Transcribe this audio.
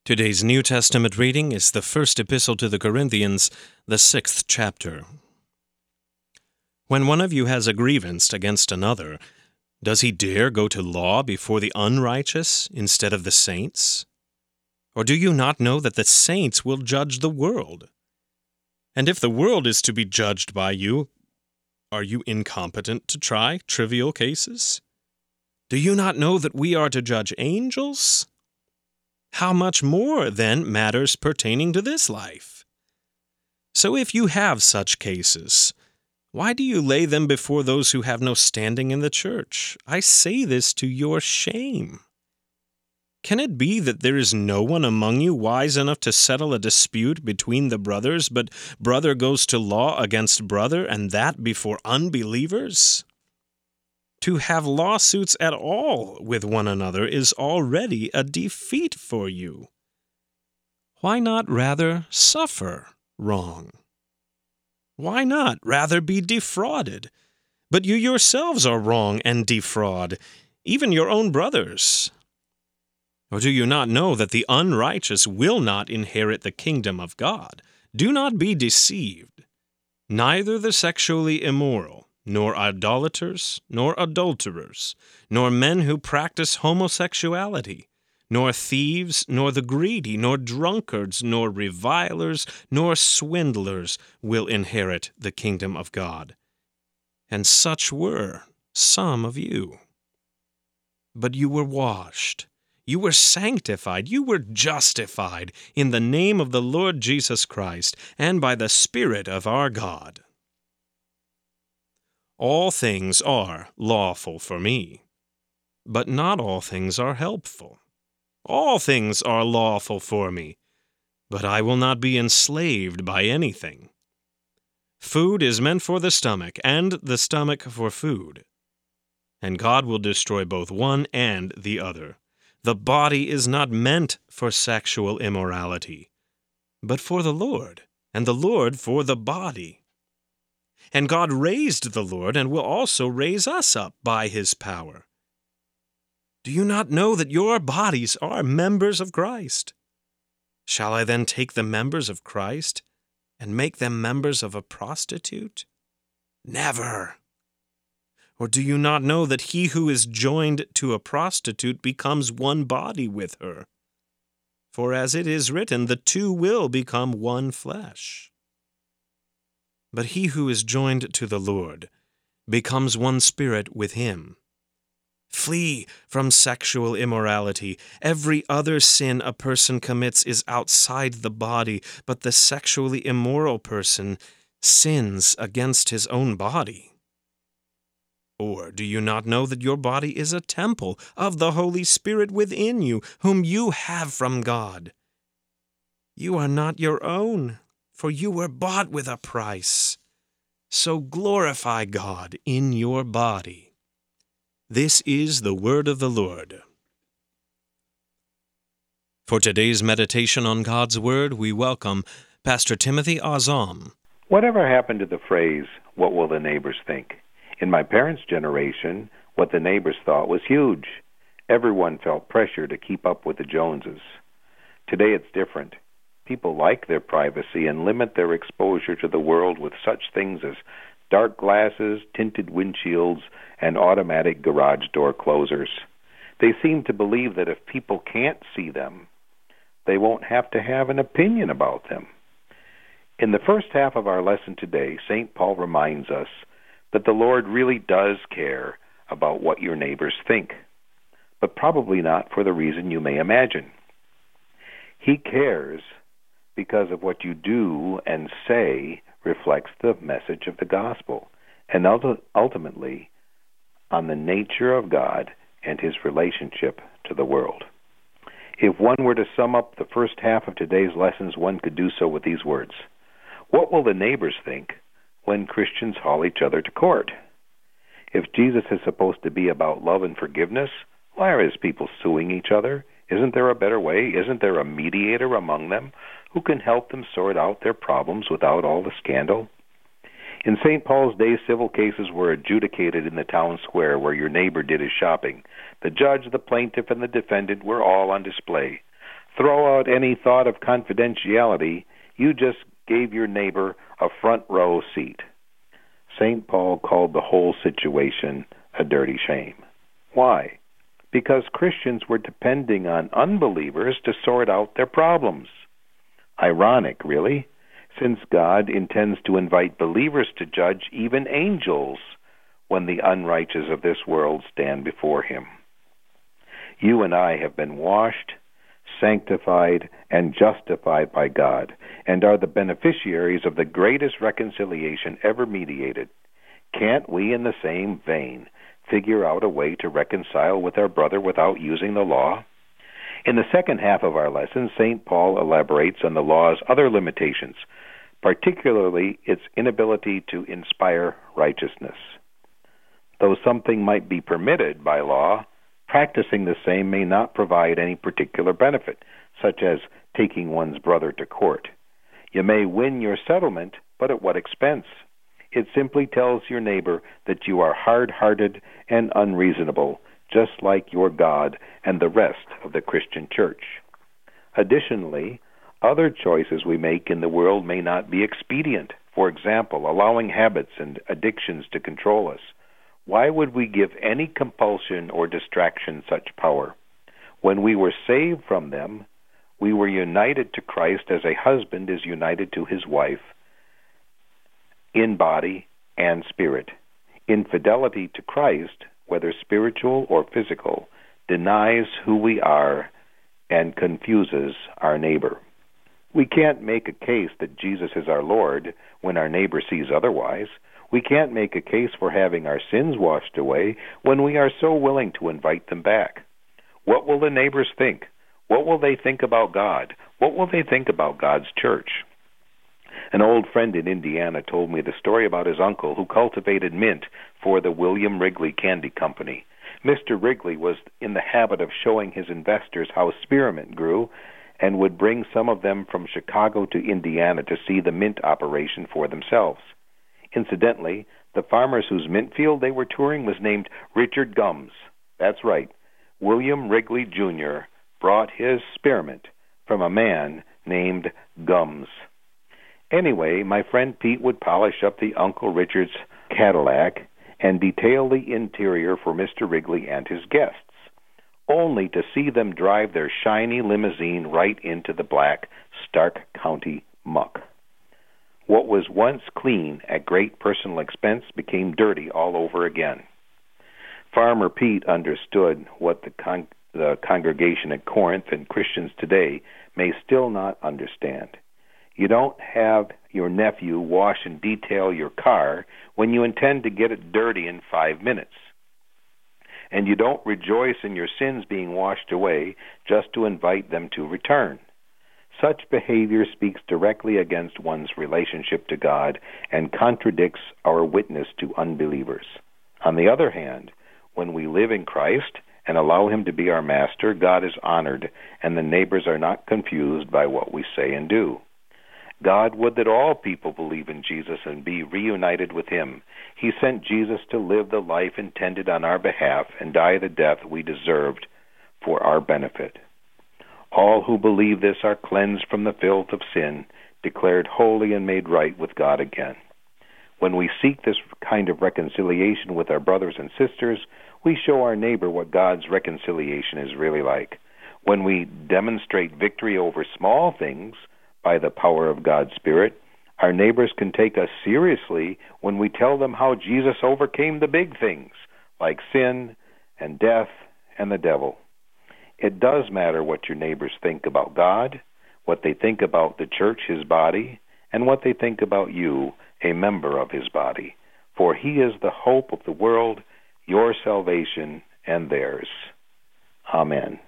Today's New Testament reading is the first epistle to the Corinthians, the 6th chapter. When one of you has a grievance against another, does he dare go to law before the unrighteous instead of the saints? Or do you not know that the saints will judge the world? And if the world is to be judged by you, are you incompetent to try trivial cases? Do you not know that we are to judge angels? How much more, then, matters pertaining to this life? So if you have such cases, why do you lay them before those who have no standing in the church? I say this to your shame. Can it be that there is no one among you wise enough to settle a dispute between the brothers, but brother goes to law against brother, and that before unbelievers? To have lawsuits at all with one another is already a defeat for you. Why not rather suffer wrong? Why not rather be defrauded? But you yourselves are wrong and defraud, even your own brothers. Or do you not know that the unrighteous will not inherit the kingdom of God? Do not be deceived. Neither the sexually immoral, nor idolaters, nor adulterers, nor men who practice homosexuality, nor thieves, nor the greedy, nor drunkards, nor revilers, nor swindlers will inherit the kingdom of God. And such were some of you. But you were washed, you were sanctified, you were justified in the name of the Lord Jesus Christ, and by the Spirit of our God. All things are lawful for me, but not all things are helpful. All things are lawful for me, but I will not be enslaved by anything. Food is meant for the stomach, and the stomach for food. And God will destroy both one and the other. The body is not meant for sexual immorality, but for the Lord, and the Lord for the body. And God raised the Lord and will also raise us up by His power. Do you not know that your bodies are members of Christ? Shall I then take the members of Christ and make them members of a prostitute? Never. Or do you not know that he who is joined to a prostitute becomes one body with her? For as it is written, the two will become one flesh. But he who is joined to the Lord becomes one spirit with Him. Flee from sexual immorality. Every other sin a person commits is outside the body, but the sexually immoral person sins against his own body. Or do you not know that your body is a temple of the Holy Spirit within you, whom you have from God? You are not your own, for you were bought with a price. So glorify God in your body. This is the word of the Lord. For today's meditation on God's Word, we welcome Pastor Timothy Azam. Whatever happened to the phrase, "What will the neighbors think?" In my parents' generation, what the neighbors thought was huge. Everyone felt pressure to keep up with the Joneses. Today it's different. People like their privacy and limit their exposure to the world with such things as dark glasses, tinted windshields, and automatic garage door closers. They seem to believe that if people can't see them, they won't have to have an opinion about them. In the first half of our lesson today, St. Paul reminds us that the Lord really does care about what your neighbors think, but probably not for the reason you may imagine. He cares because of what you do and say reflects the message of the gospel, and ultimately on the nature of God and His relationship to the world. If one were to sum up the first half of today's lessons, one could do so with these words: what will the neighbors think when Christians haul each other to court? If Jesus is supposed to be about love and forgiveness, why are His people suing each other? Isn't there a better way? Isn't there a mediator among them who can help them sort out their problems without all the scandal? In St. Paul's day, civil cases were adjudicated in the town square where your neighbor did his shopping. The judge, the plaintiff, and the defendant were all on display. throw out any thought of confidentiality. You just gave your neighbor a front row seat. St. Paul called the whole situation a dirty shame. Why? Because Christians were depending on unbelievers to sort out their problems. Ironic, really, since God intends to invite believers to judge even angels when the unrighteous of this world stand before him. You and I have been washed, sanctified, and justified by God, and are the beneficiaries of the greatest reconciliation ever mediated. Can't we, in the same vein, figure out a way to reconcile with our brother without using the law? In the second half of our lesson, St. Paul elaborates on the law's other limitations, particularly its inability to inspire righteousness. Though something might be permitted by law, practicing the same may not provide any particular benefit, such as taking one's brother to court. You may win your settlement, but at what expense? It simply tells your neighbor that you are hard-hearted and unreasonable, just like your God and the rest of the Christian church. Additionally, other choices we make in the world may not be expedient. For example, allowing habits and addictions to control us. Why would we give any compulsion or distraction such power? When we were saved from them, we were united to Christ as a husband is united to his wife in body and spirit. Infidelity to Christ, whether spiritual or physical, denies who we are and confuses our neighbor. We can't make a case that Jesus is our Lord when our neighbor sees otherwise. We can't make a case for having our sins washed away when we are so willing to invite them back. What will the neighbors think? What will they think about God? What will they think about God's church? An old friend in Indiana told me the story about his uncle who cultivated mint for the William Wrigley Candy Company. Mr. Wrigley was in the habit of showing his investors how spearmint grew and would bring some of them from Chicago to Indiana to see the mint operation for themselves. Incidentally, the farmers whose mint field they were touring was named Richard Gums. That's right. William Wrigley, Jr. brought his spearmint from a man named Gums. Anyway, my friend Pete would polish up the Uncle Richard's Cadillac and detail the interior for Mr. Wrigley and his guests, only to see them drive their shiny limousine right into the black Stark County muck. What was once clean at great personal expense became dirty all over again. Farmer Pete understood what the congregation at Corinth and Christians today may still not understand. You don't have your nephew wash and detail your car when you intend to get it dirty in 5 minutes. And you don't rejoice in your sins being washed away just to invite them to return. Such behavior speaks directly against one's relationship to God and contradicts our witness to unbelievers. On the other hand, when we live in Christ and allow him to be our master, God is honored, and the neighbors are not confused by what we say and do. God would that all people believe in Jesus and be reunited with him. He sent Jesus to live the life intended on our behalf and die the death we deserved for our benefit. All who believe this are cleansed from the filth of sin, declared holy and made right with God again. When we seek this kind of reconciliation with our brothers and sisters, we show our neighbor what God's reconciliation is really like. When we demonstrate victory over small things by the power of God's Spirit, our neighbors can take us seriously when we tell them how Jesus overcame the big things, like sin and death and the devil. It does matter what your neighbors think about God, what they think about the church, his body, and what they think about you, a member of his body. For he is the hope of the world, your salvation, and theirs. Amen.